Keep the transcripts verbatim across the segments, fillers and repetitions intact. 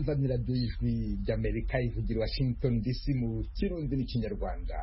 murumva ni radiyo y'ijwi ry'Amerika ivugira Washington D C mu Kirundi n'Ikinyarwanda.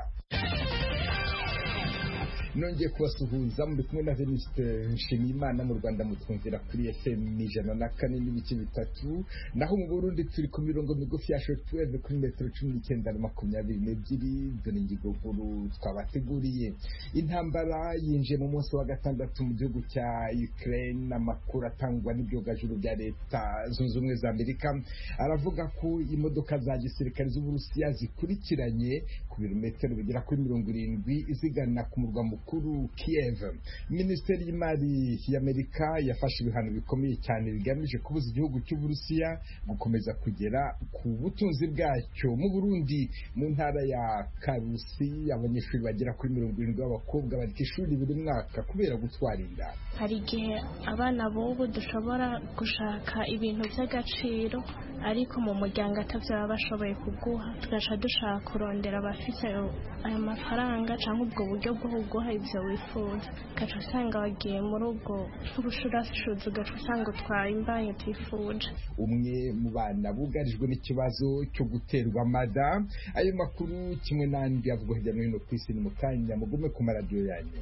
Nongeye kubasuhuza muri kumwe na Venuste Nshimiyimana. Mu Rwanda mutwumvira kuri F M ijana na kane n'ibice bitatu, naho mu Burundi turi ku mirongo migufi ya shortwave kuri metero cumi n'icyenda na makumyabiri n'ebyiri. Dore ingingo nkuru twabateguriye. Intambara yinjiye mu munsi wa gatandatu mu gihugu cya Ukraine. Amakuru atangwa n'ibyogajuru bya Leta Zunze Ubumwe za Amerika aravuga ko imodoka za gisirikare z'Uburusiya zikurikiranye ku birometero bigera kuri mirongo irindwi zigana ku murwa mukuru Kiev. Minisiteri y'Imari y'Amerika yafashe ibihano bikomeye cyane bigamije kubuza igihugu cy'Uburusiya gukomeza kugera ku butunzi bwacyo. Mu Burundi, mu ntara ya Karusi, abanyeshuri bagera kuri mirongo irindwi b'abakobwa bari ku ishuri buri mwaka kubera gutwara inda. Hari igihe abana b'ubu dushobora gushaka ibintu by'agaciro ariko mu muryango atavyo baba bashoboye kuguha, tugaca dushaka kurondera abafite ayo mafaranga cyangwa ubwo buryo bwo kuguha ivyo wifuza, ugaca usanga wagiye muri ubwo bw'ubushurashuzi, ugaca usanga utwaye imbanyi utifuje. Umwe mu bana bugarijwe n'ikibazo cyo guterwa amada. Ayo makuru kimwe n'andi avugwa hirya no hino ku isi ni mu kanya, mugume ku maradiyo yanyu.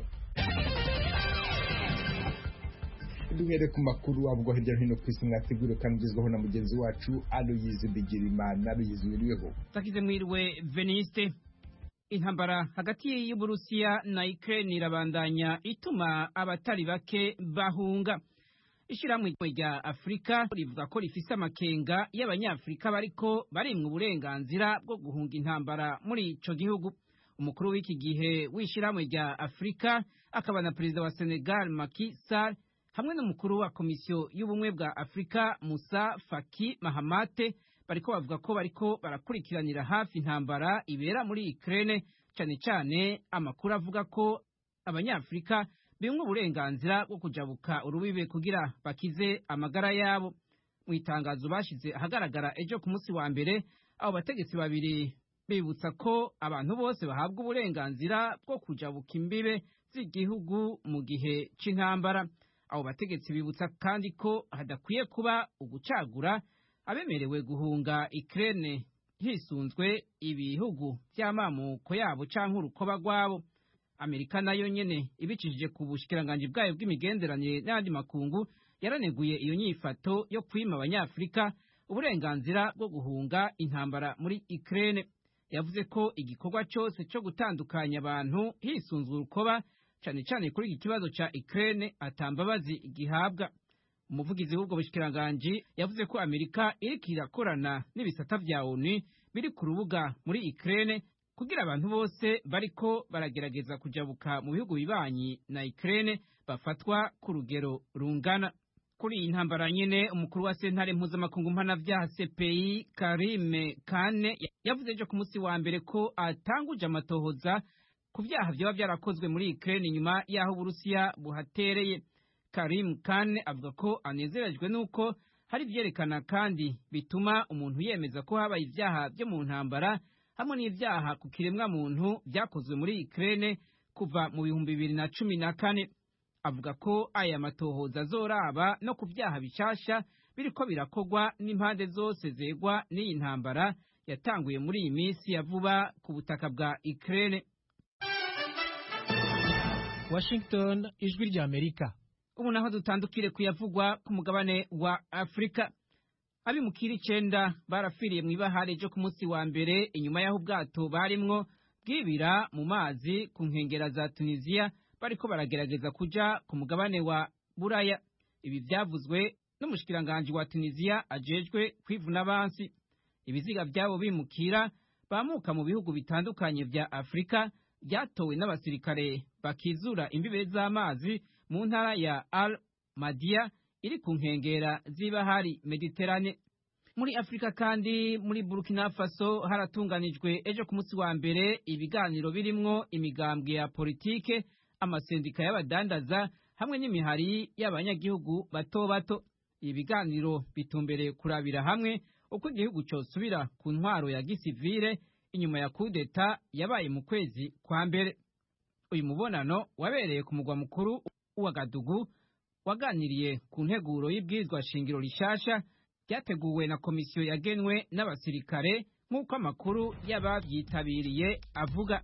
Duhere ku makuru avugwa hirya no hino ku isi mwateguriwe kandi ugezweho na mugenzi wacu Aloyizi Bigirimana. Aloyizi, wiriweho? Takize mwiriwe Veniste. Intambara hagati y'Uburusiya na Ukraine irabandanya ituma abatari bake bahunga. Ishiramwe rya Afrika rivuga ko rifise amakenga y'abanyafrika bariko barimwe uburenganzira bwo guhunga intambara muri ico gihugu. Umukuru w'iki gihe w'ishiramwe rya Afrika akaba na perezida wa Senegal Macky Sall hamwe n'umukuru wa komisiyo y'ubumwe bwa Afrika Moussa Faki Mahamat bariko bavuga ko bariko barakurikiranira hafi intambara ibera muri Ukraine, cyane cyane amakuru avuga ko abanyafrika bimwe uburenganzira bwo kujabuka urubibe kugira bakize amagara yabo. Mu itangazo bashize ahagaragara ejo ku munsi wa mbere, abo bategetsi babiri bibutsa ko abantu bose bahabwa uburenganzira bwo kujabuka imbibe z'igihugu mu gihe c'intambara. Abo bategetsi bibutsa kandi ko hadakwiye kuba ugucagura abemerewe guhunga Ukraine hisunzwe ibihugu by'amamuko yabo canke urukoba rwabo. Amerika nayo nyene ibicishije ku bushikiranganje bwayo bw'imigenderanire n'andi makungu yaraneguye iyo nyifato yo kwima abanyafrika uburenganzira bwo guhunga intambara muri Ukraine. Yavuze ko igikorwa cyose cyo gutandukanya abantu hisunzwe urukoba, cyane cyane kuri iki kibazo ca Ukraine, atambabazi igihabwa. Umuvugizi w'ubwo bushikiranganje yavuze ko Amerika iriko irakorana n'ibisata vya O N U biri ku rubuga muri Ukraine kugira abantu bose bariko baragerageza kujabuka mu bihugu bibanyi na Ukraine bafatwa ku rugero rungana. Kuri iyi ntambara nyene, umukuru wa sentare mpuzamakungu mpanavyaha C P I Karim Khan yavuze ejo ku munsi wa mbere ko atanguje amatohoza ku vyaha vyoba vyarakozwe muri Ukraine nyuma y'aho Uburusiya buhatereye. Karim Khan avuga ko anezerejwe nuko hari vyerekana kandi bituma umuntu yemeza ko habaye ivyaha vyo mu ntambara hamwe n'ivyaha ku kiremwa muntu vyakozwe muri Ukraine kuva mu bihumbi bibiri na cumi na kane. Avuga ko aya matohoza azoraba no ku vyaha bishasha biriko birakogwa n'impande zose zegwa n'iyi ntambara yatanguye muri iyi minsi ya vuba ku butaka bwa Ukraine. Washington, ijwi rya Amerika. Ubu naho dutandukire kuyavugwa ku mugabane wa Afrika. Abimukira icenda barafiriye mu ibahari ejo ku munsi wa mbere inyuma y'aho ubwato barimwo bwibira mu mazi ku nkengera za Tunisia bariko baragerageza kuja ku mugabane wa Buraya. Ibi vyavuzwe n'umushikiranganje wa Tunisia ajejwe kwivuna abansi. Ibiziga vyabo bimukira bamuka mu bihugu bitandukanye vya Afrika byatowe n'abasirikare bakizura imbibe z'amazi mu ntara ya Al Madia iri ku nkengera z'ibahari Mediterane. Muri Afrika kandi, muri Burkina Faso haratunganijwe ejo ku munsi wa mbere ibiganiro birimwo imigambwe ya politike, amasendika y'abadandaza hamwe n'imihari y'abanyagihugu bato bato. Ibiganiro bitumbereye kurabira hamwe uko igihugu cyosubira ku ntwaro ya gisivile inyuma ya kudeta yabaye mu kwezi kwa mbere. Uyu mubonano wabereye ku mugwa mukuru wa Gadugu waganiriye ku nteguro y'ibwirizwa shingiro rishasha ryateguwe na komisiyo yagenwe n'abasirikare nk'uko amakuru y'ababyitabiriye avuga.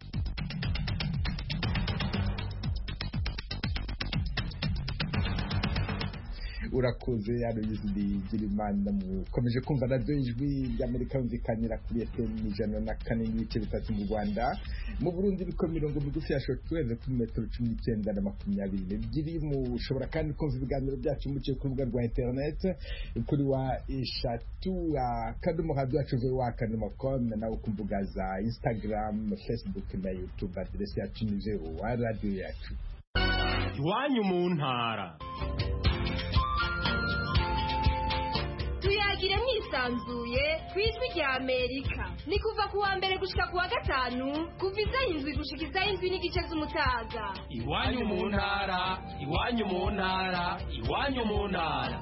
urakoze Aloyizi Bigirimana. mukomeje kumva radiyo ijwi ry'Amerika yumvikanira kuri F M ijana na kane n'ibice bitatu mu Rwanda, mu Burundi biko mirongo migufi ya shortwave kuri metero cumi n'icyenda na makumyabiri n'ebyiri. mushobora kandi kumva ibiganiro byacu muciye ku rubuga rwa internet kuri wa eshatu akadomo radio yacu voa akadomo com, nawe ku mbuga za Instagram, Facebook na YouTube. aderesi yacu ni voa radio yacu. Iwanyu mu ntara. tuyagire mwisanzuye ku ijwi rya Amerika, ni kuva ku wa mbere gushika ku wa gatanu kuva isaha indwi gushika isaha indwi n'igice z'umutaga. Iwanyu mu ntara, iwanyu mu ntara, iwanyu mu ntara.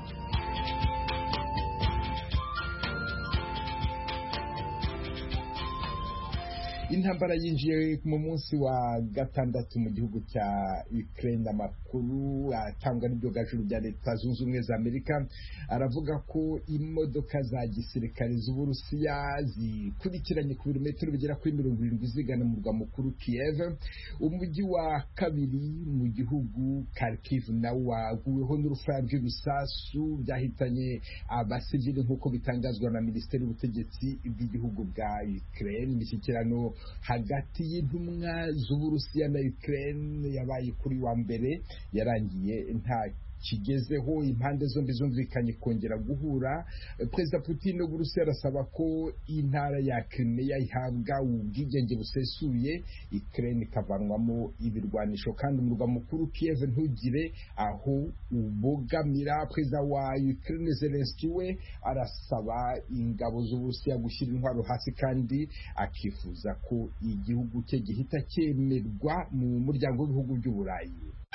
Intambara yinjiye mu munsi wa gatandatu mu gihugu cya Ukraine. Amakuru atangwa n'ibyogajuru bya Leta Zunze Ubumwe za Amerika aravuga ko imodoka za gisirikare z'Uburusiya zikurikiranye ku birometero bigera kuri mirongo irindwi zigana mu murwa mukuru Kiev. Umujyi wa kabiri mu gihugu Kharkiv nawo waguweho n'urufaya rw'ibisasu byahitanye abasivili nk'uko bitangazwa na Minisiteri y'Ubutegetsi bw'igihugu bwa Ukraine. Imishyikirano hagati y'intumwa z'Uburusiya na Ukraine yabaye kuri wa mbere yarangiye nta kigezeho. Impande zombi zumvikanye kongera guhura. Perezida Putin w'Uburusiya arasaba ko intara ya Crimea ihabwa ubwigenge busesuye, Ukraine ikavanwamo ibirwanisho kandi umurwa mukuru Kiev ntugire aho ubogamira. Perezida wa Ukraine Zelensky we arasaba ingabo z'Uburusiya gushyira intwaro hasi kandi akifuza ko igihugu cye gihita cyemerwa mu muryango w'ibihugu by'Uburayi.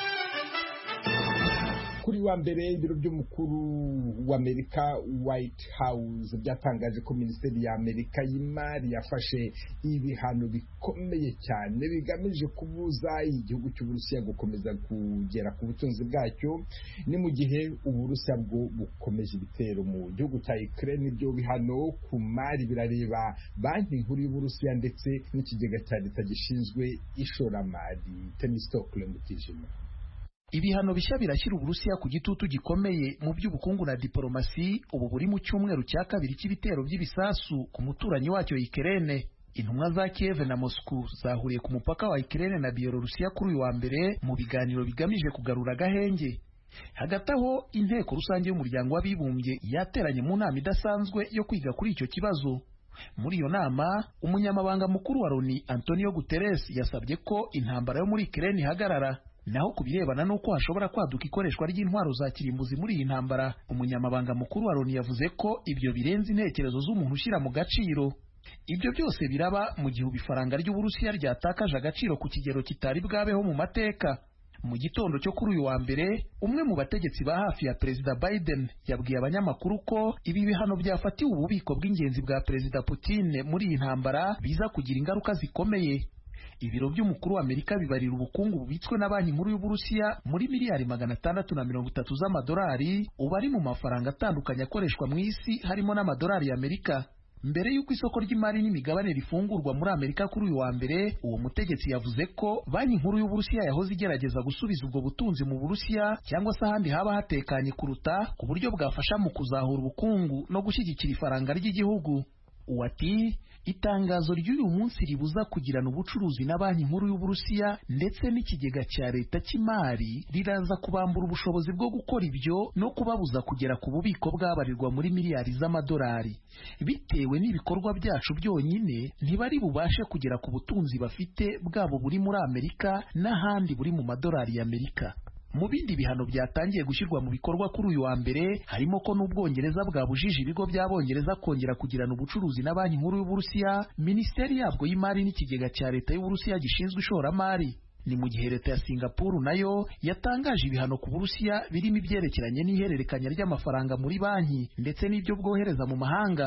Kuri wa mbere ibiro by'umukuru w'Amerika White House byatangaje ko Minisiteri ya Amerika y'Imari yafashe ibihano bikomeye cyane bigamije kubuza igihugu cy'Uburusiya gukomeza kugera ku butunzi bwacyo. Ni mu gihe Uburusiya bwo bukomeje ibitero mu gihugu cya Ukraine. Ibyo bihano ku mari birareba banki nkuru y'Uburusiya ndetse n'ikigega cya leta gishinzwe ishoramari. Temistokle Mutijima. Ibihano bishya birashyira Uburusiya ku gitutu gikomeye mu by'ubukungu na diplomasi ubu buri mu cyumweru cya kabiri cy'ibitero by'ibisasu ku muturanyi wacyo Ukraine. Intumwa za Kiev na Moscow zahuriye ku mupaka wa Ukraine na Byelorusiya kuri uyu wa mbere mu biganiro bigamije kugarura agahenge. Hagati aho inteko rusange y'umuryango w'abibumbye yateranye mu nama idasanzwe yo kwiga kuri icyo kibazo. Muri iyo nama umunyamabanga mukuru wa Loni Antonio Guterres yasabye ko intambara yo muri Ukraine ihagarara. Naho kubirebana nuko hashobora kwaduka ikoreshwa ry'intwaro za kirimbuzi muri iyi ntambara, umunyamabanga mukuru wa Loni yavuze ko ibyo birenze intekerezo z'umuntu ushyira mu gaciro. Ibyo byose biraba mu gihe ifaranga ry'Uburusiya ryatakaje agaciro ku kigero kitari bwabeho mu mateka. Mu gitondo cyo kuri uyu wa mbere, umwe mu bategetsi ba hafi ya Perezida Biden yabwiye abanyamakuru ko ibi bihano byafatiwe ububiko bw'ingenzi bwa Perezida Putin muri iyi ntambara biza kugira ingaruka zikomeye. Ibiro by'umukuru wa Amerika bibarira ubukungu bubitswe na banki nkuru y'Uburusiya muri miliyari magana atandatu na mirongo itatu z'amadolari, ubu ari mu mafaranga atandukanye akoreshwa mu isi harimo n'amadolari y'Amerika. Mbere y'uko isoko ry'imari n'imigabane rifungurwa muri Amerika kuri uyu wa mbere, uwo mutegetsi yavuze ko banki nkuru y'Uburusiya yahoze igerageza gusubiza ubwo butunzi mu Burusiya cyangwa se ahandi haba hatekanye kuruta, ku buryo bwafasha mu kuzahura ubukungu no gushyigikira ifaranga ry'igihugu. Uwati itangazo ry'uyu munsi ribuza kugirana ubucuruzi na banki nkuru y'Uburusiya ndetse n'ikigega cya leta cy'imari riraza kubambura ubushobozi bwo gukora ibyo no kubabuza kugera ku bubiko bwabarirwa muri miliyari z'amadolari. Bitewe n'ibikorwa byacu byonyine ntibari bubashe kugera ku butunzi bafite bwabo buri muri Amerika n'ahandi buri mu madolari y'Amerika. Mu bindi bihano byatangiye gushyirwa mu bikorwa kuri uyu wa mbere harimo ko n'Ubwongereza bwabujije ibigo by'Abongereza kongera kugirana ubucuruzi na banki nkuru y'Uburusiya, Minisiteri yabwo y'Imari n'ikigega cya leta y'Uburusiya gishinzwe ishoramari. Ni mu gihe leta ya Singapore nayo yatangaje ibihano ku Burusiya birimo ibyerekeranye n'ihererekanya ry'amafaranga muri banki ndetse n'ibyo bwohereza mu mahanga.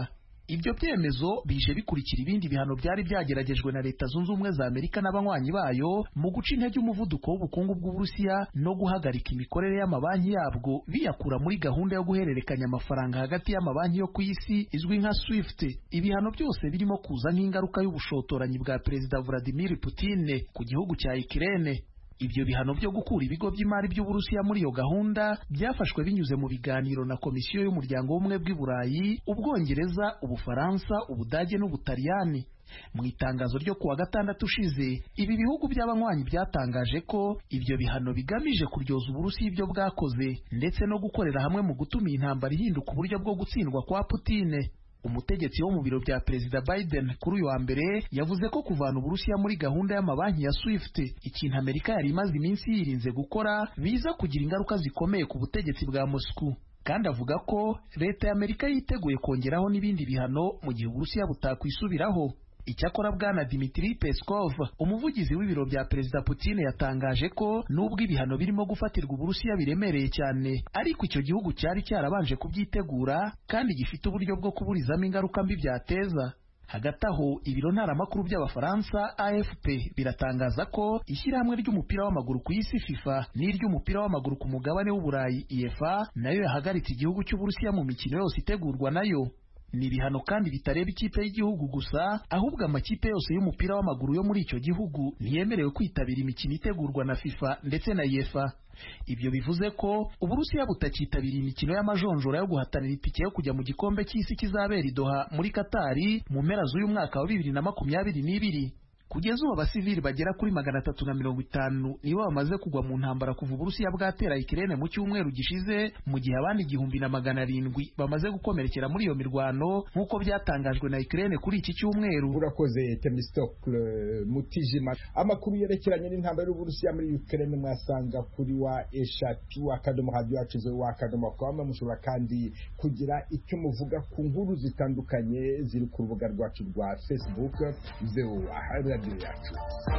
Ibyo byemezo bije bikurikira ibindi bihano byari byageragejwe na Leta Zunze Ubumwe za Amerika n'abanywanyi bayo mu guca intege umuvuduko w'ubukungu bw'Uburusiya no guhagarika imikorere y'amabanki yabwo biyakura muri gahunda yo guhererekanya amafaranga hagati y'amabanki yo ku isi izwi nka SWIFT. Ibihano byose birimo kuza nk'ingaruka y'ubushotoranyi bwa Perezida Vladimir Putin ku gihugu cya Ukraine. Ibyo bihano byo gukura ibigo by'imari by'Uburusiya muri iyo gahunda byafashwe binyuze mu biganiro na Komisiyo y'Umuryango w'Ubumwe bw'i Burayi, Ubwongereza, Ubufaransa, Ubudage n'Ubutaliyani. Mu itangazo ryo kuwa gatandatu ushize, ibi bihugu by'abanywanyi byatangaje ko ibyo bihano bigamije kuryoza Uburusiya ibyo bwakoze ndetse no gukorera hamwe mu gutuma intambara ihinduka uburyo bwo gutsindwa kwa Putin. Umutegetsi wo mu biro bya Perezida Biden kuri uyu wa mbere yavuze ko kuvana Uburusiya muri gahunda y'amabanki ya SWIFT, ikintu Amerika yari imaze iminsi yirinze gukora, biza kugira ingaruka zikomeye ku butegetsi bwa Moscow. Kandi avuga ko Leta ya Amerika yiteguye kongeraho n'ibindi bihano mu gihe Uburusiya butakwisubiraho. Icyakora Bwana Dmitry Peskov, umuvugizi w'ibiro bya Perezida Putin, yatangaje ko nubwo ibihano birimo gufatirwa Uburusiya biremereye cyane, ariko icyo gihugu cyari cyarabanje kubyitegura kandi gifite uburyo bwo kuburizamo ingaruka mbi byateza. Hagati aho, ibiro ntaramakuru by'Abafaransa A F P biratangaza ko ishyirahamwe ry'umupira w'amaguru ku isi FIFA n'iry'umupira w'amaguru ku mugabane w'Uburayi UEFA nayo yahagaritse igihugu cy'Uburusiya mu mikino yose itegurwa nayo. Ni ibihano kandi bitareba ikipe y'igihugu gusa, ahubwo amakipe yose y'umupira w'amaguru yo muri icyo gihugu ntiyemerewe kwitabira imikino itegurwa na FIFA ndetse na UEFA. Ibyo bivuze ko Uburusiya butakitabira imikino y'amajonjora yo guhatanira itike yo kujya mu gikombe cy'isi kizabera i Doha muri Katari mu mpera z'uyu mwaka wa bibiri na makumyabiri n'ibiri. Kugeza ubu abasivili bagera kuri magana atatu na mirongo itanu nibo bamaze kugwa mu ntambara kuva Uburusiya bwatera Ukraine mu cyumweru gishize, mu gihe abandi igihumbi na magana arindwi bamaze gukomerekera muri iyo mirwano nk'uko byatangajwe na Ukraine kuri iki cyumweru. Urakoze Temistokle Mutijima. Amakuru yerekeranye n'intambara y'Uburusiya muri Ukraine mwasanga kuri wa eshatu akadomo radio yacuze wa akadomo com. Mushobora kandi kugira icyo muvuga ku nkuru zitandukanye ziri ku rubuga rwacu rwa Facebook zeo ahari yacu.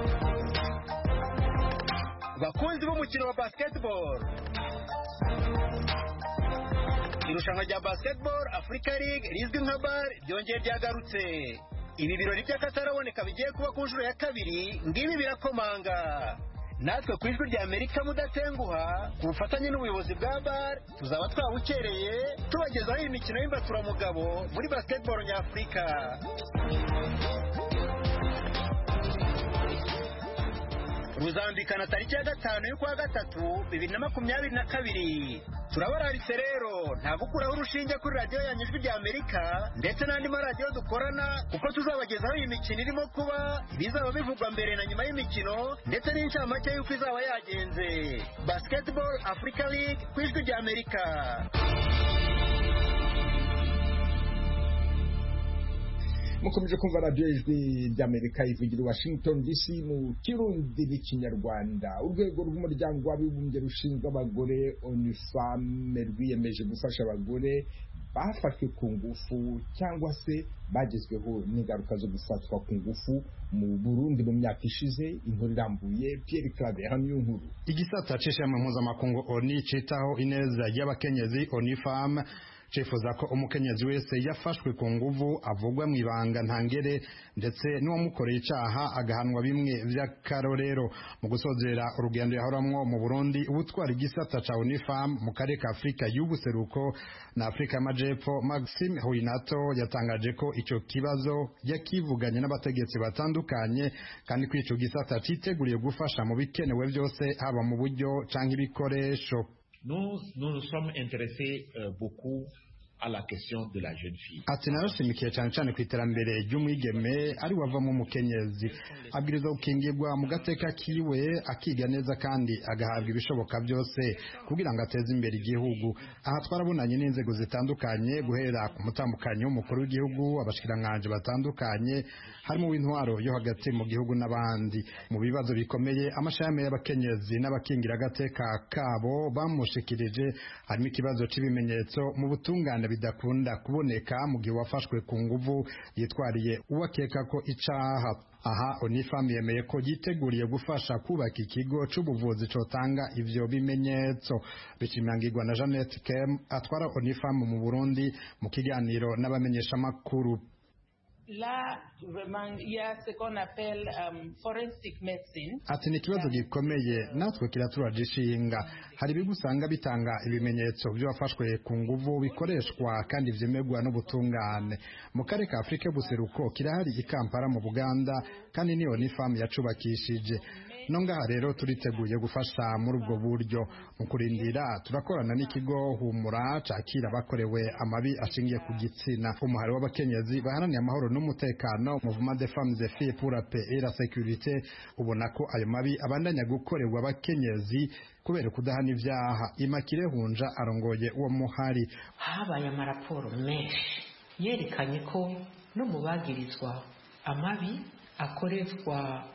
Bakunzi b'umukino wa basketball, irushanwa rya basketball Africa League rizwi nka B A R ryongeye ryagarutse. Ibi birori by'akataraboneka bigiye kuba ku nshuro ya kabiri, ngibi birakomanga. Natwe ku ijwi rya Amerika mudatenguha, ku bufatanye n'ubuyobozi bwa B A R, tuzaba twawukereye tubagezaho iyi mikino y'imbafuramugabo muri basketball nyafurika. Ruzambikana tariki ya gatanu y'ukwa gatatu bibiri na makumyabiri na kabiri. Turabararitse rero nta gukuraho urushinge kuri radiyo yanyu ijwi rya Amerika ndetse n'andi maradiyo dukorana, kuko tuzabagezaho iyi mikino irimo kuba, ibizaba bivugwa mbere na nyuma y'imikino ndetse n'incamake y'uko izaba yagenze. Basketball Africa League ku ijwi rya Amerika. Mukomeje kumva radio ijwi ry'Amerika ivugira i Washington D C mu Kirundi n'Ikinyarwanda. Urwego rw'umuryango w'abibumbye rushinzwe abagore ONU-FEMMES rwiyemeje gufasha abagore bafashwe ku ngufu cyangwa se bagezweho n'ingaruka zo gufatwa ku ngufu mu Burundi mu myaka ishize. Inkuru irambuye Pierre Claver hano nkuru. Igisata c'ishami mpuzamakungu ONU citaho ineza y'abakenyezi ONU-FEMMES cifuza ko umukenyezi wese yafashwe ku nguvu avugwa mu ibanga ntangere ndetse n'uwamukoreye icaha agahanwa bimwe vy'akarorero. Mu gusozera urugendo yahoramwo mu Burundi, ubutwara igisata ca ONU-FEMMES mu karere ka Afrika y'ubuseruko na Afrika y'Amajepfo, Maxime Huinato yatangaje ko ico kibazo yakivuganye n'abategetsi batandukanye kandi ko ico gisata citeguriye gufasha mu bikenewe byose, haba mu buryo canke ibikoresho. Nous, nous nous sommes intéressés euh, beaucoup à la question de la jeune fille. Ati narashimikiye cyane cyane ku iterambere ry'umwigeme ari wavamo umukenyezi, abwiriza gukingirwa mu gateka kiwe, akiga neza kandi agahabwa ibishoboka byose kugira ngo ateze imbere igihugu. Aha twarabonanye n'inzego zitandukanye guhera ku mutambukanyi w'umukuru w'igihugu, abashikiranganje batandukanye, harimo w'intwaro yo hagati mu gihugu n'abandi. Mu bibazo bikomeye amashami y'abakenyezi n'abakingira agateka kabo bamushikirije harimo ikibazo cy'ibimenyetso mu butungane bidakunda kuboneka mu gihe wafashwe ku nguvu yitwariye uwakeka ko icaha. aha Onifam yemeye ko yiteguriye gufasha kubaka ikigo c'ubuvuzi cotanga ivyo bimenyetso. Bishimangirwa na Jeannette Kem atwara Onifam mu Burundi mu kiganiro n'abamenyesha makuru. Là, vraiment, il y a ce qu'on appelle um, forensic medicine. Ati ni ikibazo gikomeye natwe kiraturagishinga. Hari ibigusanga bitanga ibimenyetso by'abafashwe ku nguvu bikoreshwa kandi vyemerwa n'ubutungane. Mu karere ka Afrika y'ubuseruko kirahari i Kampala mu Buganda kandi ni Onifam yacubakishije. Nongaha rero turiteguye gufasha muri ubwo buryo. Mu kurindira turakorana n'ikigo Humura cakira bakorewe amabi ashingiye ku gitsina. Umuhari w'abakenyezi baharaniye amahoro n'umutekano Mouvement des femmes et filles pour la paix et la sécurité ubona ko ayo mabi abandanya gukorerwa abakenyezi kubera kudahana ivyaha. Imakire Hunja arongoye uwo muhari. Habaye amaraporo menshi yerekanye ko no mu bagirizwa amabi akoreshwa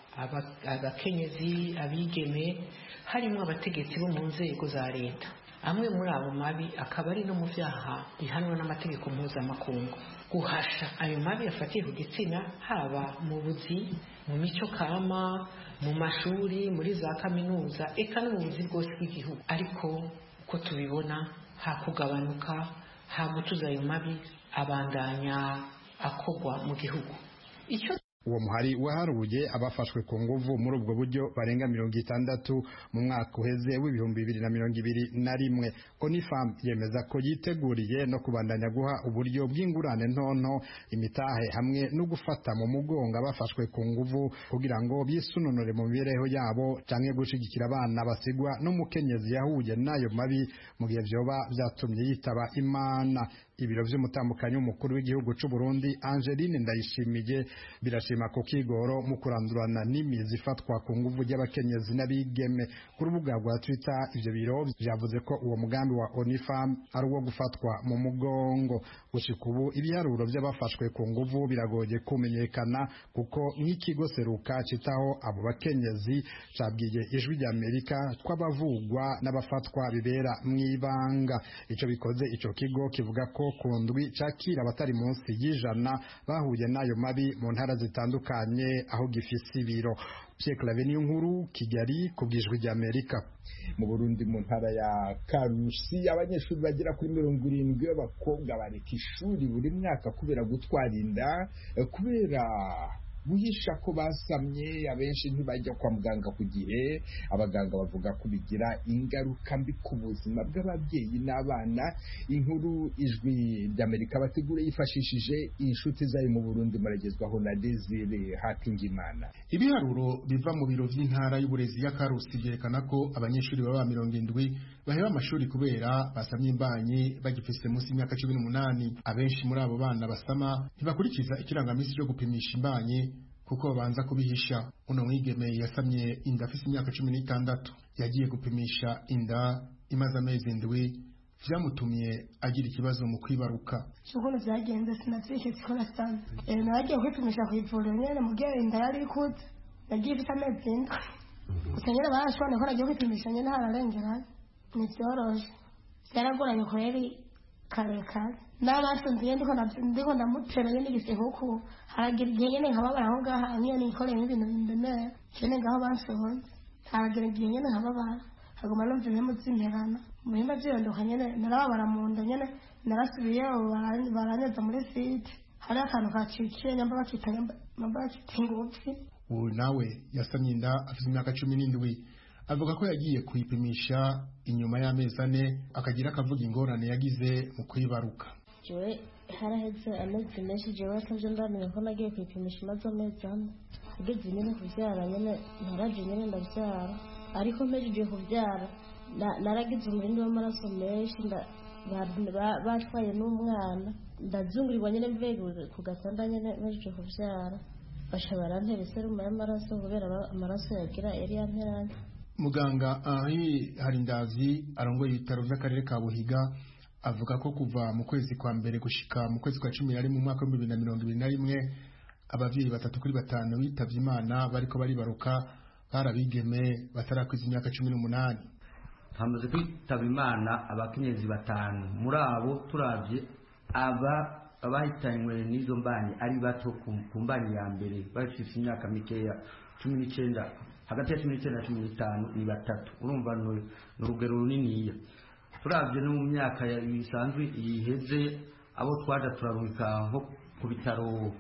abakenyezi abigeme harimo abategetsi bo mu nzego za leta. Amwe muri abo mabi akaba ari no mu vyaha bihanwa n'amategeko mpuzamakungu. Guhasha ayo mabi afatiye ku gitsina haba mu buzi, mu mico kama, mu mashuri, muri za kaminuza, eka no mu buzi bwose bw'igihugu. Ariko uko tubibona hakugabanuka, hagutuza ayo mabi abandanya akogwa mu gihugu. Icyo uwo muhari waharuye abafashwe ku nguvu muri ubwo buryo barenga mirongo itandatu mu mwaka uheze w'ibihumbi bibiri na mirongo ibiri na rimwe. Onifam yemeza ko yiteguriye no kubandanya guha uburyo bw'ingurane ntonto, imitahe hamwe no gufata mu mugongo abafashwe ku nguvu kugira ngo bisununure mu mibereho yabo canke gushigikira abana basigwa n'umukenyezi yahuye n'ayo mabi mu gihe vyoba vyatumye yitaba Imana. Ibiro vy'umutambukanyi w'umukuru w'igihugu c'u Burundi Angeline Ndayishimiye birashima ko kigoro mu kurandurana n'imizi ifatwa ku nguvu y'abakenyezi n'abigeme. Ku rubuga rwa Twitter ivyo biro vyavuze ko uwo mugambi wa Onifam ari uwo gufatwa mu mugongo. Gushika ubu ibiharuro vy'abafashwe ku nguvu biragoye kumenyekana kuko nk'ikigo Seruka citaho abo bakenyezi cabwiye Ijwi ry'Amerika tw'abavugwa n'abafatwa bibera mw'ibanga. Ico bikoze ico kigo kivuga ko kundwi cakira abatari munsi y'ijana bahuye n'ayo mabi mu ntara zitandukanye aho gifise ibiro. Pierre Claver Nkuru, Kigali, ku bw'Ijwi ry'Amerika. Mu Burundi mu ntara ya Karusi abanyeshuri bagera kuri mirongo irindwi b'abakobwa bareka ishuri buri mwaka kubera gutwara inda, kubera guhisha ko basamye. Abenshi ntibajya kwa muganga ku gihe. Abaganga bavuga ko bigira ingaruka mbi ku buzima bw'ababyeyi n'abana. Inkuru Ijwi ry'Amerika bategura yifashishije inshuti zayo mu Burundi maragezwaho na Desire Hakingimana. Ibiharuro biva mu biro vy'intara y'uburezi ya Karusi byerekana ko abanyeshuri baba mirongo indwi baheba amashuri kubera basamye imbanyi bagifise munsi y'imyaka cumi n'umunani. Abenshi muri abo bana basama ntibakurikiza ikirangamisi cyo gupimisha imbanyi kuko babanza kubihisha. Uno mwigeme yasamye inda afise imyaka cumi n'itandatu yagiye gupimisha inda imaze amezi indwi vyamutumye agira ikibazo mu kwibaruka. Ukuntu vyagenze sinavyishe sikora sana. Eh nagiye kwipimisha ku ivuriro nyene mu gihe inda yari ikuze. Nagiye ifite amezi indwi. Gusa nyene barashobora ko nagiye kwipimisha nyene hararengera. Ni vyoroshe. Yaragoranye kweri kare kare. N'abasunziye ndiko ndiko ndamutera nyene igisehuku. Haragira igihe nyene nkababara aho ngaha nyene nikoreye ibintu bindemera. Nyene ngaho basohoze. Haragira igihe nyene nkababara. Haguma numva impemu z'imperana. Muhimba vyondoka nyene narababara mu nda nyene narasubiye baranyeza muri site. Hari akantu kaciciye nyamba bakita nyamba bakita ingupfi. Uwo nawe yasamye inda afite imyaka cumi n'indwi. Avuga ko yagiye kwipimisha inyuma y'amezi ane akagira akavuga ingorane yagize mu kwibaruka. Jewe haraheze amezi menshi jewe atavyo ndamenya ko nagiye kwipimisha maze amezi ane. Ugeze nyene kuvyara nyene naraje nyene ndavyara. Ariko mpejeje kuvyara naragize umurindi w'amaraso menshi batwaye n'umwana ndazungurirwa nyene mvuye ku gatanda nyene mpejeje kuvyara. Basha barantera iserumu y'amaraso kubera amaraso yagira yari yanteranye. Muganga Henri Harindazi arongoye ibitaro vy'akarere ka Buhiga avuga ko kuva mu kwezi kwa mbere gushika mu kwezi kwa cumi na rimwe mu mwaka wa bibiri na mirongo ibiri na rimwe abavyeyi batatu kuri batanu bitavye Imana bariko baribaruka barabigeme batarakwiza imyaka cumi n'umunani. Hamaze kwitaba Imana abakenyezi batanu, muri abo turavye aba abahitanywe n'izo mbanyi ari bato ku mbanyi ya mbere bafite imyaka mikeya cumi n'icyenda hagati ya cumi n'icyenda na cumi n'itanu ni batatu urumva ni urugero runiniya turavye no mu myaka bisanzwe iheze abo twaja turarungika nko ku bitaro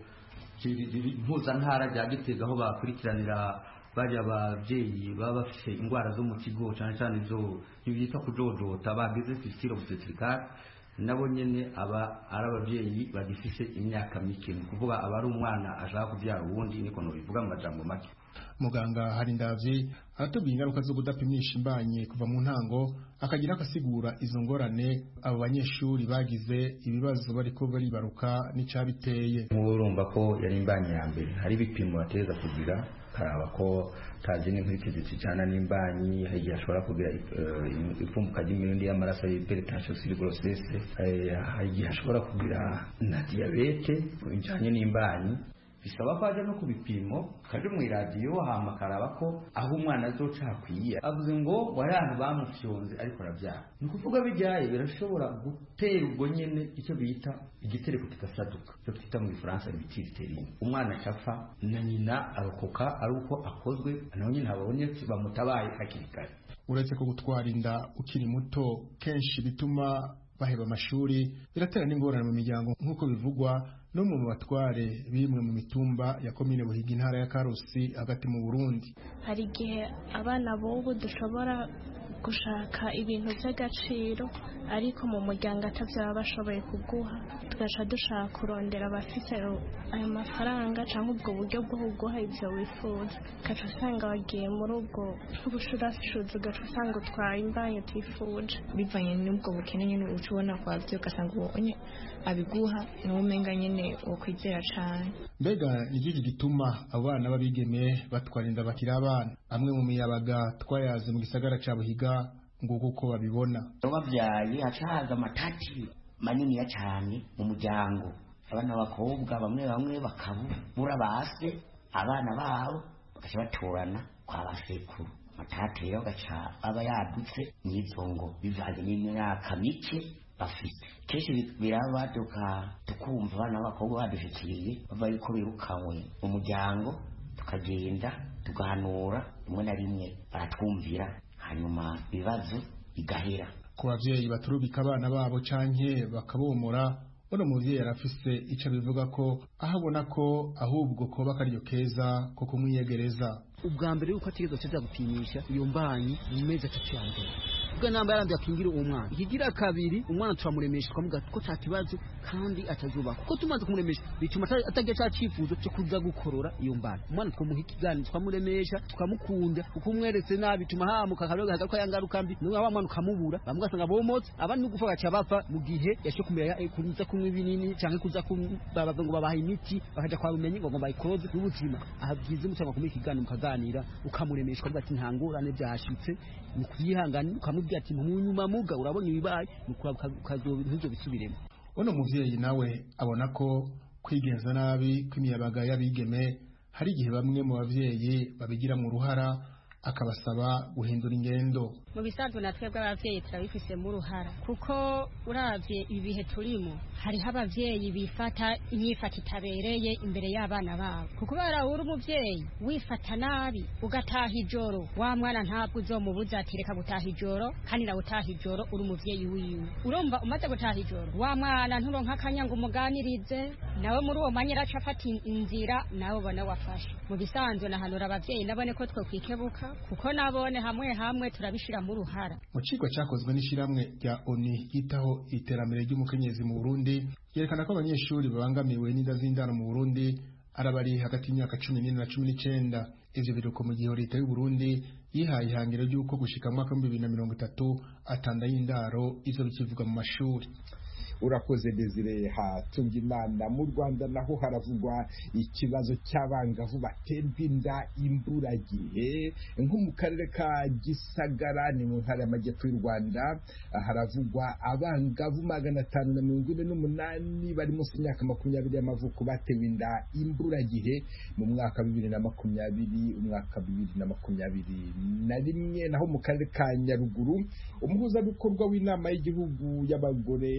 mpuzantara rya Gitega aho bakurikiranira bajya abavyeyi baba bafite indwara zo mu kigo cyane cyane izo bita kujojota bagize fistile obstetricale nabo nyene aba ari abavyeyi bagifise imyaka mike ni kuvuga aba ari umwana ashaka kubyara uwundi niko no bivuga mu majambo make. Muganga hari ndavye aratubwira ingaruka zo kudapimisha imbanye kuva mu ntango akagira akasigura izo ngorane abo banyeshuri bagize ibibazo bariko baribaruka n'icabiteye. Murumva ko yari imbanye ya mbere hari ibipimo bateza kugira karaba ko tazi n'inkurikizi zijana n'imbanyi hari ashobora kugira ipfumuka ry'imirundi y'amaraso y'hypertension sur grossesse hari ashobora kugira na diabete bijanye n'imbanyi bisaba ko aje no kubipimo kaje mu radio hama karaba ko aho umwana azoca hakwiye avuze ngo warantu bamufyonze ariko arabyara ni kuvuga bijyaye birashobora gutera ubwo nyene icyo bita igitereko kigasaduka cyo twita mu Faransa bititerine umwana acafa na nyina arokoka ari uko akozwe naho nyine habonye bamutabaye hakiri kare. Uretse ko gutwara inda ukiri muto kenshi bituma baheba amashuri biratera n'ingorane mu miryango nk'uko bivugwa no mu batware bimwe mu mitumba ya komine Buhiga intara ya Karusi hagati mu Burundi. Hari igihe abana bobo dushobora gushaka ibintu by'agaciro ariko mu muryango atavyo baba bashoboye kuguha tugaca dushaka kurondera abafite ayo mafaranga cyangwa ubwo buryo bwo kuguha ibyo wifuza ugaca usanga wagiye muri ubwo bushurashuzi ugaca usanga utwaye imbanye utifuje bivanye n'ubwo bukene nyine uca ubona kwavyo ugasanga ubonye abiguha niwo umenga nyine wokwizera cane. Mbega ni iki gituma abana babigeme batwara inda bakiri abana? Amwe mu miyabaga twayaze mu gisagara ca Buhiga ngo kuko babibona babyaye haca haza amatati manini ya cyane mu muryango abana b'abakobwa bamwe bamwe bakabura base abana babo bagaca batorana kwa basekuru amatati rero gaca aba yadutse n'izongo bivanye n'imyaka mike bafite kenshi birabaduka tukumva abana b'abakobwa badufitiye bava yuko birukanywe mu muryango tukagenda tugahanura rimwe na rimwe baratwumvira hanyuma ibibazo bigahera. Ku bavyeyi baturubika abana babo canke bakabomora uno muvyeyi arafise ico bivuga ko ahabona ko ahubwo ko bakariyo keza ko kumwiyegereza. Ubwa mbere yuko ategerezwa kuza gupimisha iyo mbanyi mu mezi atatu ya mbere ubwo namba yarambiye akingira uwo mwana ikigira kabiri umwana turamuremesha twamuga ko ta kibazo kandi atazuba kuko tumaze kumuremesha bituma atagiye cya cyifuzo cyo kuza gukorora iyo mbana umwana twamuha ikiganiro twamuremesha tukamukunda uko umweretse nabi bituma hamuka karoga hagaruka yangaruka mbi niwe abamwana ukamubura bamugasanga bomotse abandi nugufa gacha bapfa mu gihe yasho kumera kuza kumwe ibinini cyangwa kuza kubabaza ngo babaha imiti bakaja kwa bumenyi ngo bayikoze n'ubuzima ahabwize mutanga kumika ikiganiro mukaganira ukamuremesha ko bati ntangorane byashitse ni kuyihangana ukamubwira ati mu nyuma muga urabonye ibibaye ukazoba ntuzo bisubiremo. Uno muvyeyi nawe abona ko kwigenza nabi kw'imiyabaga y'abigeme hari igihe bamwe mu bavyeyi babigira mu ruhara akabasaba guhindura ingendo. Mu bisanzwe natwe bw'abavyeyi turabifise mu ruhara kuko uravye ibihe turimo hari abavyeyi bifata imyifata itabereye imbere y'abana babo kuko barawura umuvyeyi wifata nabi ugataha ijoro wa mwana ntabwo uzomubuza ati reka gutaha ijoro kandi na gutaha ijoro uri umuvyeyi wiwe urumva umaze gutaha ijoro wa mwana nturonka akanya ngo umuganirize nawe muri uwo mwanya araca afata inzira nawe ubona wafashe. Mu bisanzwe nahanura abavyeyi nabone ko twe kwikebuka kuko nabone hamwe hamwe turabishira mu ruhara. Mu cigwa cyakozwe n'ishiramwe rya O N U yitaho iterambere ry'umukenyezi mu Burundi yerekana ko abanyeshuri babangamiwe n'inda z'indaro mu Burundi arabari hagati y'imyaka cumi n'ine na cumi n'icenda. Ivyo biruko mu gihe leta y'u Burundi yihaye ihangiro ry'uko gushika mu mwaka w'ibihumbi bibiri na mirongo itatu atanda y'indaro ivyo bikivuga mu mashuri. Urakoze Desire Hatungimana. Mu Rwanda naho haravugwa ikibazo cy'abangavu baterwa inda imburagihe nko mu karere ka Gisagara ni mu ntara y'amajyepfo y'u Rwanda haravugwa abangavu magana atanu na mirongo ine n'umunani bari munsi y'imyaka makumyabiri y'amavuko batewe inda imburagihe mu mwaka bibiri na makumyabiri umwaka bibiri na makumyabiri na rimwe. Naho mu karere ka Nyaruguru umuhuzabikorwa w'inama y'igihugu y'abagore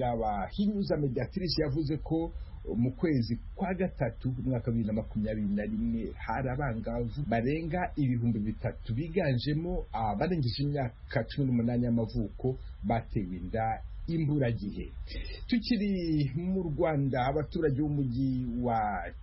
Nyirabahinyuza Mediatrice yavuze ko mu kwezi kwa gatatu umwaka wa bibiri na makumyabiri na rimwe hari abangavu barenga ibihumbi bitatu biganjemo abarengeje imyaka cumi n'umunani y'amavuko batewe inda imburagihe. Tukiri mu Rwanda, abaturage b'umujyi wa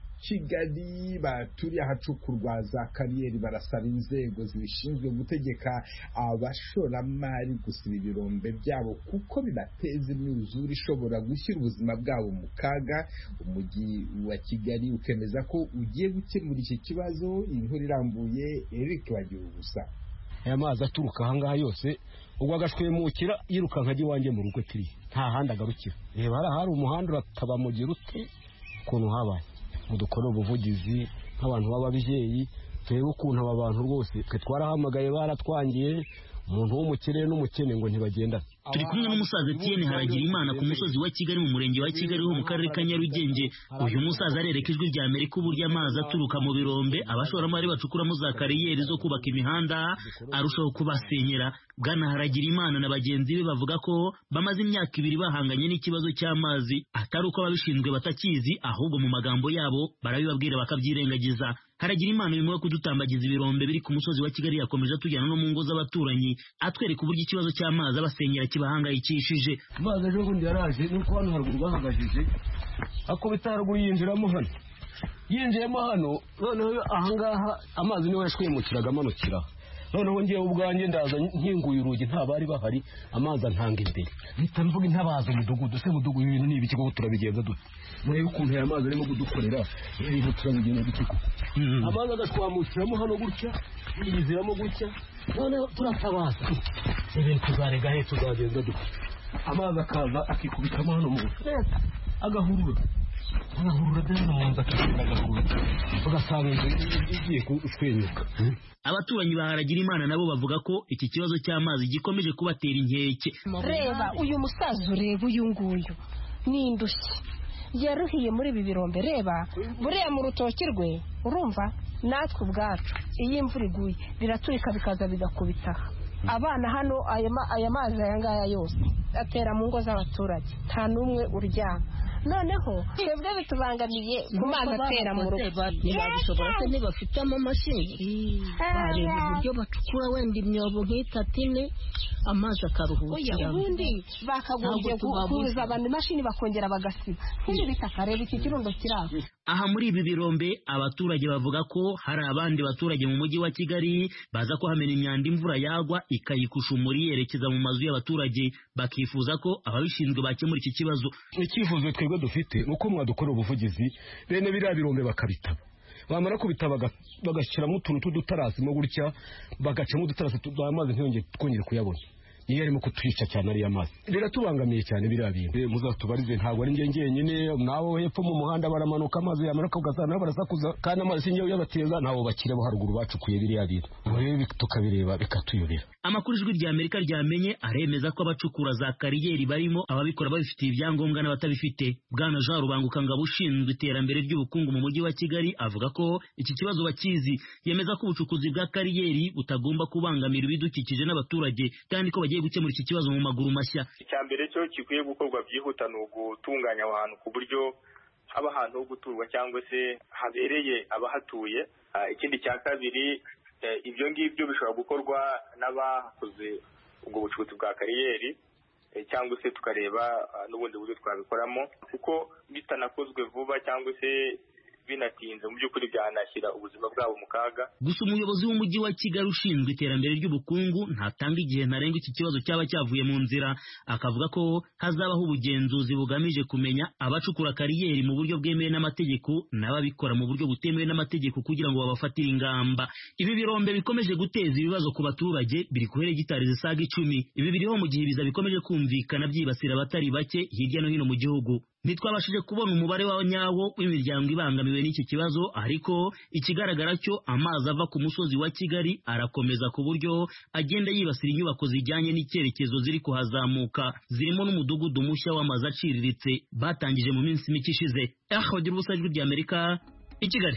Kigali baturiye ahacukurwa za kariyeri barasaba inzego zibishinzwe gutegeka abashoramari gusiba ibirombe byabo kuko bibateza imyuzure ishobora gushyira ubuzima bwabo mu kaga. Umujyi wa Kigali ukemeza ko ugiye gukemura iki kibazo. Inkuru irambuye Eric Bagirubusa. Aya mazi aturuka ahangaha yose ubwo agashwemukira yiruka nkajya iwanjye mu rugo turi nta handi agarukira. Reba hari umuhanda urataba mu gihe uti ukuntu habaye mudukora ubuvugizi nk'abantu b'ababyeyi turebe ukuntu aba bantu rwose twe twarahamagaye baratwangiye umuntu w'umukire n'umukene ngo ntibagenda. Turi kumwe n'umusaza Etienne Haragirimana ku musozi wa Kigali mu murenge wa Kigali ho mu karere ka Nyarugenge. Uyu musaza arereka ijwi rya Amerika uburyo amazi aturuka mu birombe abashoramari bacukuramo za kariyeri zo kubaka imihanda arushaho kubasenyera. Bwana Haragirimana na bagenzi be bavuga ko bamaze imyaka ibiri bahanganye n'ikibazo cy'amazi atari uko ababishinzwe batakizi ahubwo mu magambo yabo barabibabwira bakabyirengagiza. Haragirimana nyuma yo kudutambagiza ibirombe biri ku musozi wa Kigali yakomeje atujyana no mu ngo z'abaturanyi atwereka uburyo ikibazo cy'amazi abasenyera kibahangayikishije. Amazi ejo bundi yaraje nuko hano haruguru bahagajije akubita haruguru yinjiramo hano yinjiyemo hano noneho ahangaha amazi niwe yashwemukiraga amanukira. Noneho ngiye ubwanjye ndaza nkinguye urugi nta bari bahari amazi antanga imbere mpita mvuga intabaza umudugudu se mudugudu ibintu ni ibiki koko turabigenza dute murebe ukuntu aya mazi arimo kudukorera ibintu turabigenza dute koko amazi agashwamukiramo hano gutya yiziramo gutya noneho turatabaza ibintu tuzarega he tuzagenza dute amazi akaza akikubitamo hano mu agahurura agahurura deno mu nzu akikubita agahurura ugasanga igiye kushwenyuka. Abaturanyi ba Haragirimana nabo bavuga ko iki kibazo cy'amazi gikomeje kubatera inkeke. Reba uyu musaza ureba uyu nguyu n'indushyi yaruhiye muri ibi birombe. Reba buriya mu rutoki rwe urumva natwe ubwacu iyo imvura iguye biraturika bikaza bigakubita abana hano. Aya mazi aya ngaya yose atera mu ngo z'abaturage nta n'umwe uryama. Noneho twebwe bitubangamiye ku mazi atera mu rugo. Ntibabishobora se ntibafite amamashini bareba uburyo bacukura wenda imyobo nk'itatu ine amazi akaruhukira. Ubundi bakagombye kuza abantu imashini bakongera bagasiba nk'ibi bitaka. Reba iki kirundo kiraho. Aha muri ibi birombe abaturage bavuga ko hari abandi baturage mu mujyi wa Kigali baza ko hamena imyanda imvura yagwa ikayikusha umuri yerekeza mu mazu y'abaturage bakifuza ko ababishinzwe bakemura iki kibazo. Icyifuzo twebwe dufite nuko mwadukora ubuvugizi bene biriya birombe bakabitaba bamara kubitaba bagashyiramo utuntu tw'udutarasimo gutya bagacamo udutarasi amazi ntiyongere twongere kuyabona. Iyo arimo kutwica cyane ariya mazi biratubangamiye cyane biriya bintu. Muzatubarize ntabwo ari njye njyenyine nabo hepfo mu muhanda baramanuka amazi yamanuka ugasanga barasakuza kandi amazi sinjye yabateza nabo bakire bo haruguru bacukuye biriya bintu rero tukabireba bikatuyobera. Amakuru ijwi rya Amerika ryamenye aremeza ko abacukura za kariyeri barimo ababikora babifitiye ibyangombwa n'abatabifite. Bwana Jean Rubanguka ngabo ushinzwe iterambere ry'ubukungu mu mujyi wa Kigali avuga ko iki kibazo bakizi. Yemeza ko ubucukuzi bwa kariyeri butagomba kubangamira ibidukikije n'abaturage kandi ko bagiye gukemura iki kibazo mu maguru mashya. Icya mbere cyo gikwiye gukorwa byihuta ni ugutunganya ahantu ku buryo haba ahantu ho guturwa cyangwa se habereye abahatuye. Ikindi cya kabiri ibyo ngibyo bishobora gukorwa n'abakoze ubwo bucukuzi bwa kariyeri cyangwa se tukareba n'ubundi buryo twabikoramo kuko bitanakozwe vuba cyangwa se binatinze mu by'ukuri byanashyira ubuzima bwabo mu kaga. Gusa umuyobozi w'umujyi wa Kigali ushinzwe iterambere ry'ubukungu ntatanga igihe ntarengwa iki kibazo cyaba cyavuye mu nzira. Akavuga ko hazabaho ubugenzuzi bugamije kumenya abacukura kariyeri mu buryo bwemewe n'amategeko n'ababikora mu buryo butemewe n'amategeko kugira ngo babafatire ingamba. Ibi birombe bikomeje guteza ibibazo ku baturage biri ku hegitari zisaga icumi. Ibi biriho mu gihe ibiza bikomeje kumvikana byibasira abatari bake hirya no hino mu gihugu. Ntitwabashije kubona umubare wa nyawo w'imiryango ibangamiwe n'iki kibazo ariko ikigaragara cyo amazi ava ku musozi wa Kigali arakomeza ku buryo agenda yibasira inyubako zijyanye n'icyerekezo ziri kuhazamuka zirimo n'umudugudu mushya w'amazi aciriritse batangije mu minsi mike ishize. Aho gira ubusajwi bya Amerika i Kigali.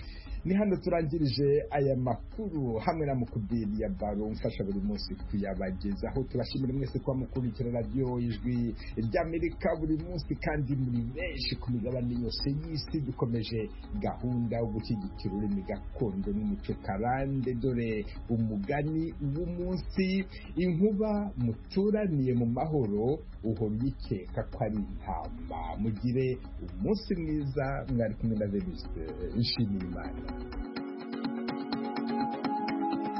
ni hano turangirije aya makuru hamwe na Mukubiri ya Baro umfasha buri munsi kuyabagezaho. Turashimira mwese kwa mukurikira radio Ijwi ry'Amerika buri munsi kandi muri benshi ku migabane yose y'isi. Dukomeje gahunda yo gushyigikira ururimi gakondo n'umuco karande. Dore umugani w'umunsi: inkuba muturaniye mu mahoro uhora uyikeka ko ari intama. Mugire umunsi mwiza, mwari kumwe na Venuste Nshimiyimana.